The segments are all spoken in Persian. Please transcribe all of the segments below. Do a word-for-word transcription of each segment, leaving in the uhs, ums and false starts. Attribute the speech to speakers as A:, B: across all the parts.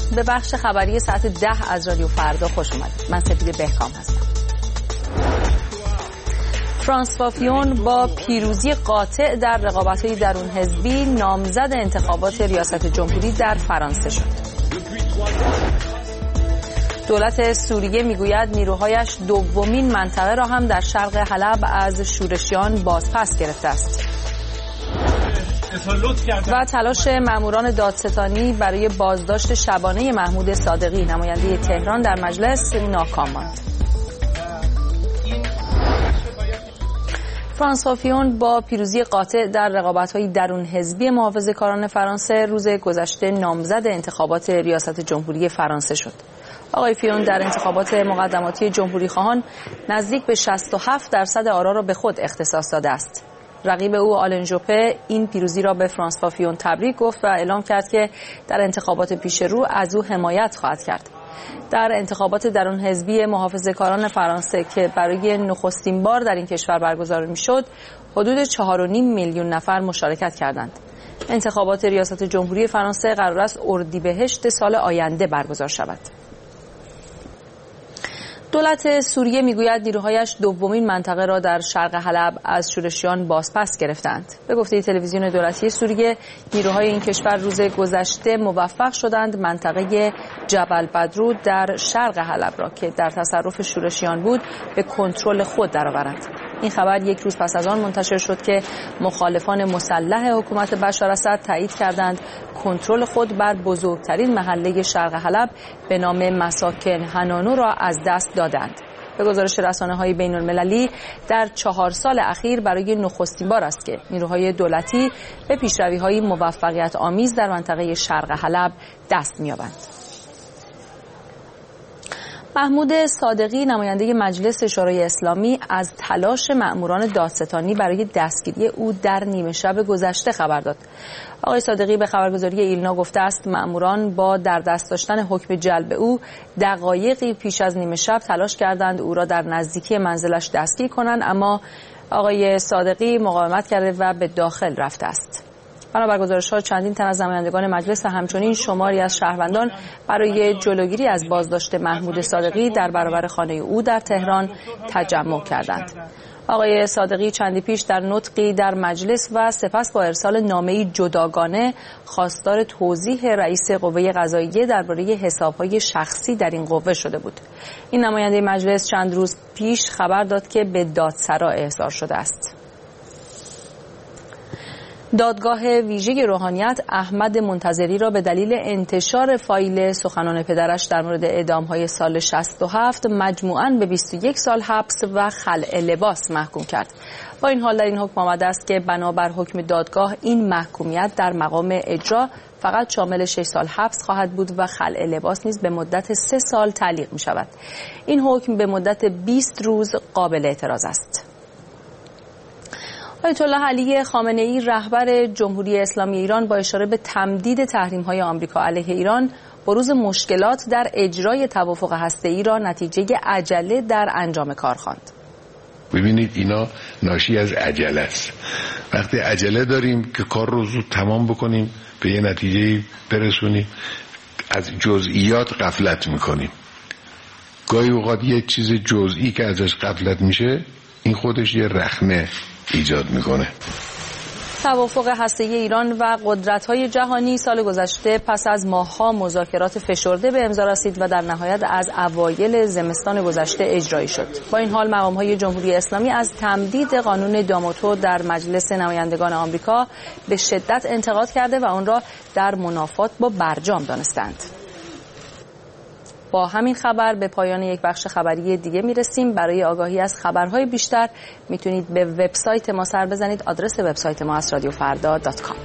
A: به بخش خبری ساعت ده از رادیو فردا خوش اومدید. من سپید بهکام هستم. فرانسوا فیون با پیروزی قاطع در رقابت‌های درون حزبی نامزد انتخابات ریاست جمهوری در فرانسه شد. دولت سوریه میگوید نیروهایش دومین منطقه را هم در شرق حلب از شورشیان بازپس گرفته است. و تلاش ماموران دادستانی برای بازداشت شبانه محمود صادقی نماینده تهران در مجلس ناکام ماند. فرانسوا فیون با پیروزی قاطع در رقابت‌های درون حزبی محافظه‌کاران فرانسه روز گذشته نامزد انتخابات ریاست جمهوری فرانسه شد. آقای فیون در انتخابات مقدماتی جمهوری خواهان نزدیک به شصت و هفت درصد آرا را به خود اختصاص داده است. رقیب او آلن ژوپه این پیروزی را به فرانسوا فیون تبریک گفت و اعلام کرد که در انتخابات پیش رو از او حمایت خواهد کرد. در انتخابات درون حزبی محافظه‌کاران فرانسه که برای نخستین بار در این کشور برگزار می‌شد، حدود چهار و نیم میلیون نفر مشارکت کردند. انتخابات ریاست جمهوری فرانسه قرار است اردیبهشت سال آینده برگزار شود. دولت سوریه میگوید نیروهایش دومین منطقه را در شرق حلب از شورشیان بازپس گرفتند. به گفته تلویزیون دولتی سوریه، نیروهای این کشور روز گذشته موفق شدند منطقه جبل بدرو در شرق حلب را که در تصرف شورشیان بود به کنترل خود درآورند. این خبر یک روز پس از آن منتشر شد که مخالفان مسلح حکومت بشار اسد تایید کردند کنترل خود بر بزرگترین محله شرق حلب به نام مساکن حنانو را از دست دادند. به گزارش رسانه‌های بین‌المللی در چهار سال اخیر برای نخستین بار است که نیروهای دولتی به پیشروی‌های موفقیت آمیز در منطقه شرق حلب دست می‌یابند. محمود صادقی نماینده مجلس شورای اسلامی از تلاش مأموران دادستانی برای دستگیری او در نیمه شب گذشته خبر داد. آقای صادقی به خبرگزاری ایلنا گفته است مأموران با در دست داشتن حکم جلب او دقایقی پیش از نیمه شب تلاش کردند او را در نزدیکی منزلش دستگیر کنند، اما آقای صادقی مقاومت کرده و به داخل رفته است. بنابر گزارش‌ها چندین تن از نمایندگان مجلس و همچنین شماری از شهروندان برای جلوگیری از بازداشت محمود صادقی در برابر خانه او در تهران تجمع کردند. آقای صادقی چندی پیش در نطقی در مجلس و سپس با ارسال نامه‌ای جداگانه خواستار توضیح رئیس قوه قضاییه درباره حساب‌های شخصی در این قوه شده بود. این نماینده مجلس چند روز پیش خبر داد که به دادسرا احضار شده است. دادگاه ویژه روحانیت احمد منتظری را به دلیل انتشار فایل سخنان پدرش در مورد اعدام‌های سال شصت و هفت مجموعاً به بیست و یک سال حبس و خلع لباس محکوم کرد. با این حال در این حکم آمده است که بنابر حکم دادگاه این محکومیت در مقام اجرا فقط شامل شش سال حبس خواهد بود و خلع لباس نیز به مدت سه سال تعلیق می شود. این حکم به مدت بیست روز قابل اعتراض است. آیت الله علی خامنه‌ای رهبر جمهوری اسلامی ایران با اشاره به تمدید تحریم‌های آمریکا علیه ایران بروز مشکلات در اجرای توافق هسته‌ای را نتیجه عجله در انجام کار خواند.
B: ببینید اینا ناشی از عجله است. وقتی عجله داریم که کار رو زود تمام بکنیم به یه نتیجه برسونیم، از جزئیات غفلت میکنیم. گاهی اوقات یه چیز جزئی که ازش غفلت میشه این خودش یه رخنه ایجاد میکنه.
A: توافق هسته‌ای ایران و قدرت‌های جهانی سال گذشته پس از ماه‌ها مذاکرات فشرده به امضا رسید و در نهایت از اوایل زمستان گذشته اجرایی شد. با این حال مقام‌های جمهوری اسلامی از تمدید قانون داموتو در مجلس نمایندگان آمریکا به شدت انتقاد کرده و آن را در منافات با برجام دانستند. با همین خبر به پایان یک بخش خبری دیگه میرسیم. برای آگاهی از خبرهای بیشتر میتونید به وبسایت ما سر بزنید. آدرس وبسایت ما است رادیو فردا دات کام.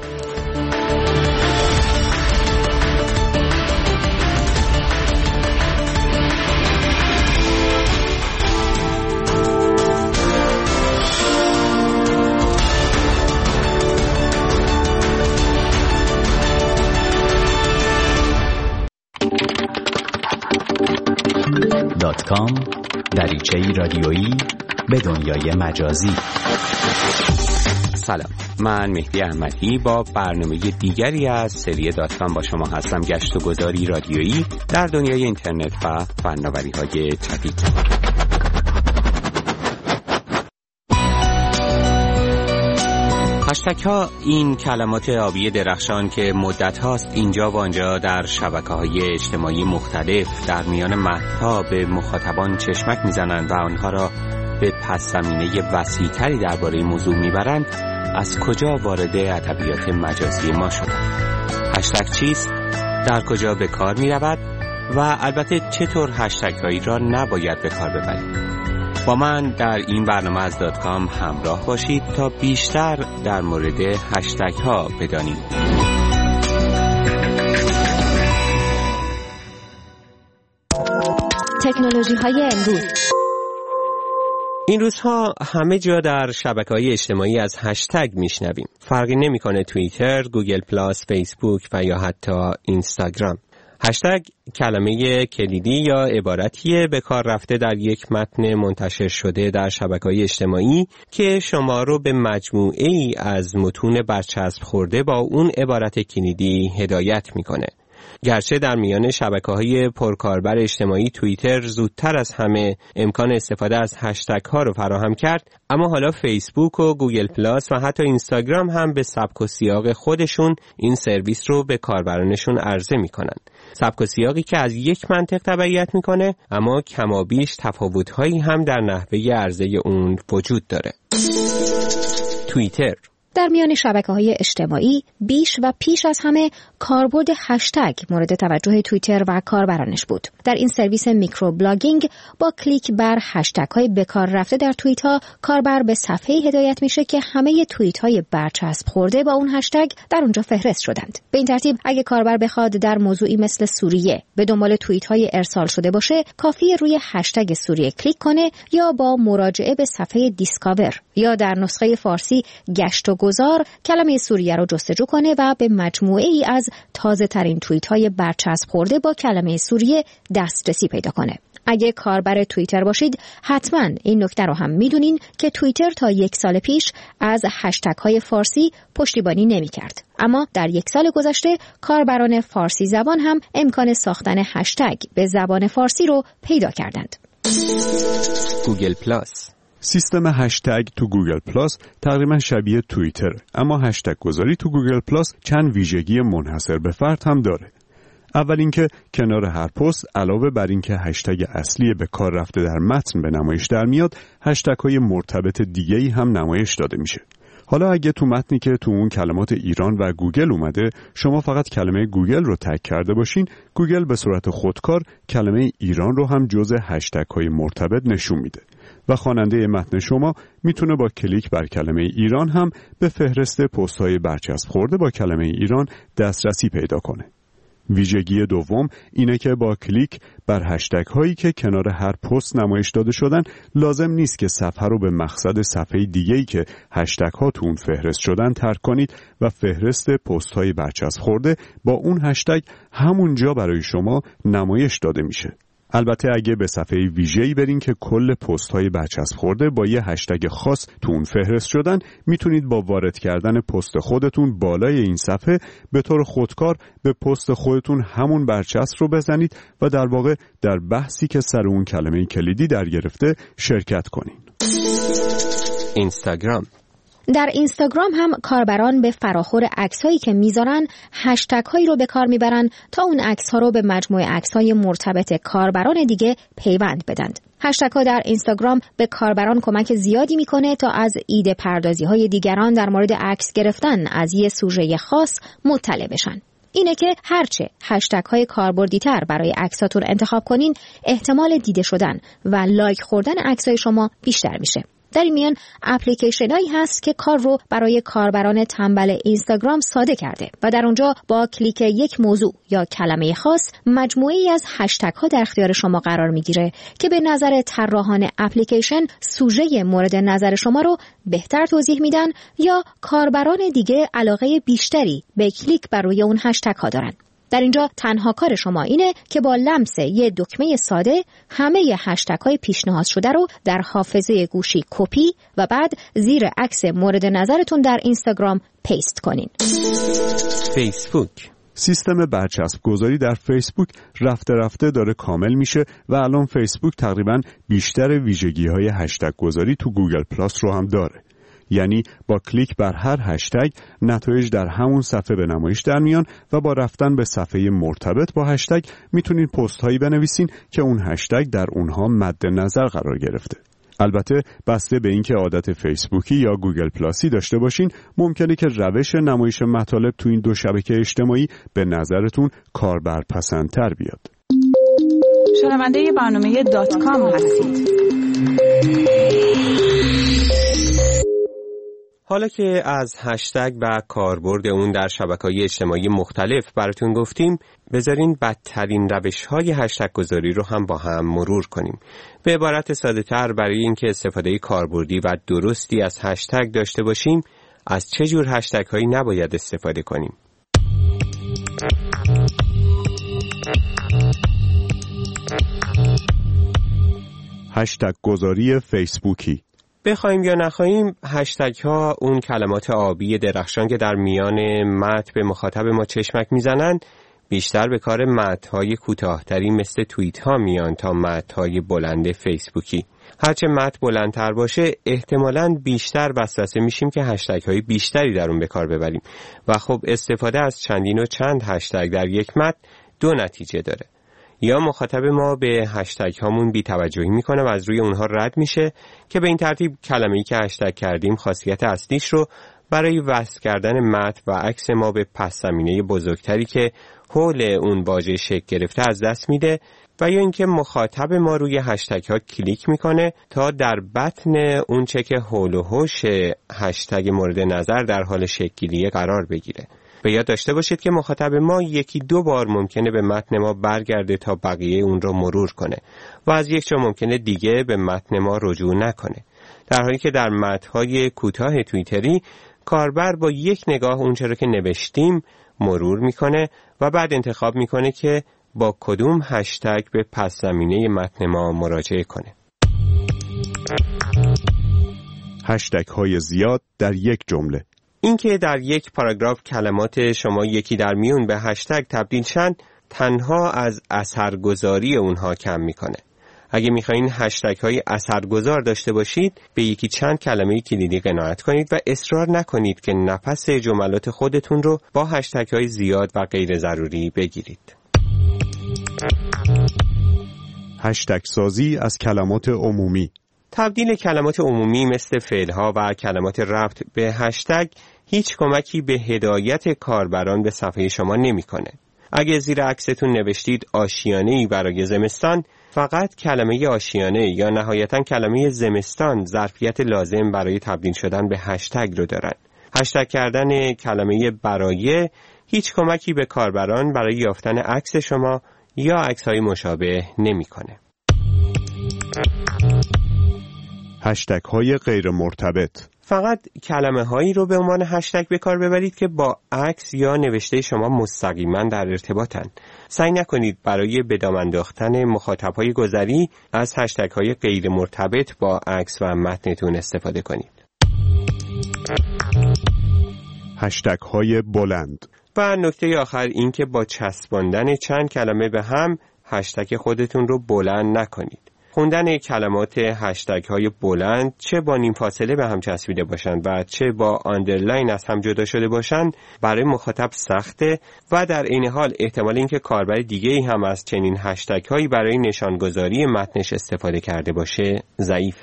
C: دات کام دریچه‌ای رادیویی به دنیای مجازی.
D: سلام،
C: من مهدی احمدی با برنامه دیگری از سری دات کام با شما هستم. گشت و گذاری رادیویی در دنیای اینترنت و فناوری‌های جدید. هشتگ ها این کلمات آبی درخشان که مدت هاست اینجا و آنجا در شبکه‌های اجتماعی مختلف در میان مهدها به مخاطبان چشمک میزنند و آنها را به پس زمینه وسیع‌تری درباره موضوع میبرند، از کجا وارد ادبیات مجازی ما شدند؟ هشتگ چیست؟ در کجا به کار میرود؟ و البته چطور هشتگ هایی را نباید به کار ببرید؟ با من در این برنامه از دات کام همراه باشید تا بیشتر در مورد هشتگ ها بدانیم.
D: تکنولوژی های امروز.
C: این روزها همه جا در شبکه‌های اجتماعی از هشتگ میشنویم. فرقی نمیکنه توییتر، گوگل پلاس، فیسبوک و یا حتی اینستاگرام. هشتگ کلمه کلیدی یا عبارتیه به کار رفته در یک متن منتشر شده در شبکه‌های اجتماعی که شما رو به مجموعه ای از متون برچسب خورده با اون عبارت کلیدی هدایت میکنه. گرچه در میان شبکه‌های پرکاربر اجتماعی توییتر زودتر از همه امکان استفاده از هشتگ ها رو فراهم کرد، اما حالا فیسبوک و گوگل پلاس و حتی اینستاگرام هم به سبک و سیاق خودشون این سرویس رو به کاربرانشون عرضه میکنن. سبک و سیاقی که از یک منطق تبعیت میکنه، اما کمابیش تفاوت‌هایی هم در نحوه عرضه اون وجود داره. توییتر
D: در میان شبکه‌های اجتماعی بیش و پیش از همه کاربرد هشتگ مورد توجه توییتر و کاربرانش بود. در این سرویس میکرو بلاگینگ با کلیک بر هشتگ‌های به کار رفته در توییت‌ها، کاربر به صفحه‌ای هدایت میشه که همه توییت‌های برچسب خورده با اون هشتگ در اونجا فهرست شدند. به این ترتیب اگه کاربر بخواد در موضوعی مثل سوریه به دنبال توییت‌های ارسال شده باشه، کافیه روی هشتگ سوریه کلیک کنه یا با مراجعه به صفحه دیسکاور یا در نسخه فارسی گشت و گذار کلمه سوریه رو جستجو کنه و به مجموعه ای از تازه ترین توییت های برچسب خورده با کلمه سوریه دسترسی پیدا کنه. اگه کاربر توییتر باشید حتما این نکته رو هم میدونین که توییتر تا یک سال پیش از هشتگ های فارسی پشتیبانی نمی کرد. اما در یک سال گذشته کاربران فارسی زبان هم امکان ساختن هشتگ به زبان فارسی رو پیدا کردند.
C: گوگل پلاس
E: سیستم هشتگ تو گوگل پلاس تقریبا شبیه توییتر، اما هشتگ گذاری تو گوگل پلاس چند ویژگی منحصر به فرد هم داره. اول اینکه کنار هر پست علاوه بر اینکه هشتگ اصلی به کار رفته در متن به نمایش در میاد، هشتگ های مرتبط دیگه‌ای هم نمایش داده میشه. حالا اگه تو متنی که تو اون کلمات ایران و گوگل اومده شما فقط کلمه گوگل رو تگ کرده باشین، گوگل به صورت خودکار کلمه ایران رو هم جزء هشتگ های مرتبط نشون میده و خواننده متن شما میتونه با کلیک بر کلمه ایران هم به فهرست پست‌های برچسب خورده با کلمه ایران دسترسی پیدا کنه. ویژگی دوم اینه که با کلیک بر هشتگ هایی که کنار هر پست نمایش داده شدن لازم نیست که صفحه رو به مقصد صفحه دیگه‌ای که هشتگ ها تو اون فهرست شدن ترک کنید و فهرست پست های برچسب خورده با اون هشتگ همونجا برای شما نمایش داده میشه. البته اگه به صفحه ویژه‌ای برین که کل پست‌های برچسب خورده با یه هشتگ خاص تو اون فهرست شدن، میتونید با وارد کردن پست خودتون بالای این صفحه به طور خودکار به پست خودتون همون برچسب رو بزنید و در واقع در بحثی که سر اون کلمه کلیدی در گرفته شرکت کنین.
C: اینستاگرام
D: در اینستاگرام هم کاربران به فراخور عکس‌هایی که میذارن هشتگ‌هایی رو به کار میبرن تا اون عکس‌ها رو به مجموعه عکس‌های مرتبط کاربران دیگه پیوند بدند. هشتگ‌ها در اینستاگرام به کاربران کمک زیادی میکنه تا از ایده پردازی‌های دیگران در مورد عکس گرفتن از یه سوژه خاص مطلع بشن. اینه که هرچه هشتگ‌های کاربردی‌تر برای عکساتون انتخاب کنین، احتمال دیده شدن و لایک خوردن عکس‌های شما بیشتر میشه. در این میان اپلیکیشنایی هست که کار رو برای کاربران تنبل اینستاگرام ساده کرده و در اونجا با کلیک یک موضوع یا کلمه خاص مجموعه‌ای از هشتگ ها در اختیار شما قرار میگیره که به نظر طراحان اپلیکیشن سوژه مورد نظر شما رو بهتر توضیح میدن یا کاربران دیگه علاقه بیشتری به کلیک بر روی اون هشتگ ها دارن. در اینجا تنها کار شما اینه که با لمس یه دکمه ساده همه هشتگ های پیشنهاد شده رو در حافظه گوشی کپی و بعد زیر عکس مورد نظرتون در اینستاگرام پیست کنین.
C: فیسبوک.
E: سیستم برچسب گذاری در فیسبوک رفته رفته داره کامل میشه و الان فیسبوک تقریباً بیشتر ویژگی‌های هشتگ گذاری تو گوگل پلاس رو هم داره. یعنی با کلیک بر هر هشتگ نتایج در همون صفحه به نمایش در میان و با رفتن به صفحه مرتبط با هشتگ میتونین پست هایی بنویسین که اون هشتگ در اونها مد نظر قرار گرفته. البته بسته به اینکه عادت فیسبوکی یا گوگل پلاسی داشته باشین ممکنه که روش نمایش مطالب تو این دو شبکه اجتماعی به نظرتون کاربرپسندتر بیاد.
A: شنونده برنامه دات کام هستید.
C: حالا که از هشتگ و کاربرد اون در شبکه‌های اجتماعی مختلف براتون گفتیم، بذارین بدترین روش‌های هشتگ گذاری رو هم با هم مرور کنیم. به عبارت ساده‌تر، برای اینکه استفاده کاربردی و درستی از هشتگ داشته باشیم، از چه جور هشتگ‌هایی نباید استفاده کنیم؟
E: هشتگ گذاری فیسبوکی.
C: بخوایم یا نخواهیم، هشتگ ها اون کلمات آبی درخشان که در میان متن به مخاطب ما چشمک میزنن بیشتر به کار متن های کوتاه‌تری مثل توییت ها میان تا متن های بلند فیسبوکی. هرچه متن بلندتر باشه احتمالاً بیشتر وسوسه میشیم که هشتگ های بیشتری در اون به کار ببریم و خب استفاده از چندین و چند هشتگ در یک متن دو نتیجه داره. یا مخاطب ما به هشتگ هامون بی‌توجهی میکنه و از روی اونها رد میشه که به این ترتیب کلمه‌ای که هشتگ کردیم خاصیت اصلیش رو برای وصل کردن متن و عکس ما به پس زمینه بزرگتری که حول اون واژه شکل گرفته از دست میده، و یا اینکه مخاطب ما روی هشتگ ها کلیک میکنه تا در بطن اون چه که حول و حوش هشتگ مورد نظر در حال شکل‌گیری قرار بگیره. به یاد داشته باشید که مخاطب ما یکی دو بار ممکنه به متن ما برگرده تا بقیه اون رو مرور کنه و از یک جا ممکنه دیگه به متن ما رجوع نکنه، در حالی که در متن‌های کوتاه توییتری کاربر با یک نگاه اون چرا که نوشتیم مرور میکنه و بعد انتخاب میکنه که با کدوم هشتگ به پس زمینه متن ما مراجعه کنه.
E: هشتگ های زیاد در یک جمله.
C: اینکه در یک پاراگراف کلمات شما یکی در میون به هشتگ تبدیل شن تنها از اثرگذاری اونها کم میکنه. اگه میخواین هشتگ های اثرگذار داشته باشید به یکی چند کلمه کلیدی قناعت کنید و اصرار نکنید که نفس جملات خودتون رو با هشتگ های زیاد و غیر ضروری بگیرید.
E: هشتگ سازی از کلمات عمومی.
C: تبدیل کلمات عمومی مثل فعلها و کلمات ربط به هشتگ هیچ کمکی به هدایت کاربران به صفحه شما نمیکنه. اگه زیر عکستون نوشتید آشیانه‌ای برای زمستان، فقط کلمه آشیانه یا نهایتاً کلمه زمستان ظرفیت لازم برای تبدیل شدن به هشتگ رو دارن. هشتگ کردن کلمه برای هیچ کمکی به کاربران برای یافتن عکس شما یا عکس‌های مشابه نمیکنه.
E: هشتگ های غیر مرتبط.
C: فقط کلمه هایی رو به عنوان هشتگ به کار ببرید که با عکس یا نوشته شما مستقیما در ارتباطن. سعی نکنید برای به دام انداختن مخاطب های گذری از هشتگ های غیر مرتبط با عکس و متنتون استفاده کنید.
E: هشتگ های بلند.
C: و نکته آخر این که با چسباندن چند کلمه به هم هشتگ خودتون رو بلند نکنید. خوندن کلمات هشتگ های بلند چه با نیم فاصله به هم چسبیده باشند و چه با آندرلاین از هم جدا شده باشند برای مخاطب سخته و در این حال احتمال اینکه کاربر دیگه‌ای هم از چنین هشتگ هایی برای نشانگذاری متنش استفاده کرده باشه ضعیفه.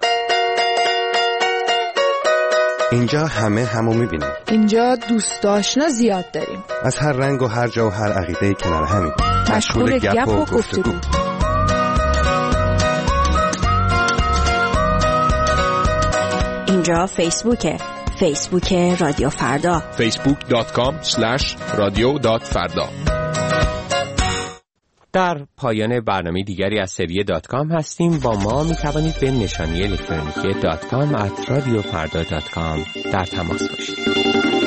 F: اینجا همه همو میبینیم.
G: اینجا دوست آشنا زیاد داریم.
F: از هر رنگ و هر جا و هر عقیده‌ای کنار همیم.
G: مشغول گپ و گفتگو.
D: اینجا فیسبوکه. فیسبوک رادیو فردا.
H: فیسبوک دات کام اسلش رادیو دات فردا.
C: در پایان برنامه دیگری از سری دات کام هستیم. با ما می توانید به نشانی الکترونیکی دات کام ات رادیو فردا دات کام در تماس باشید.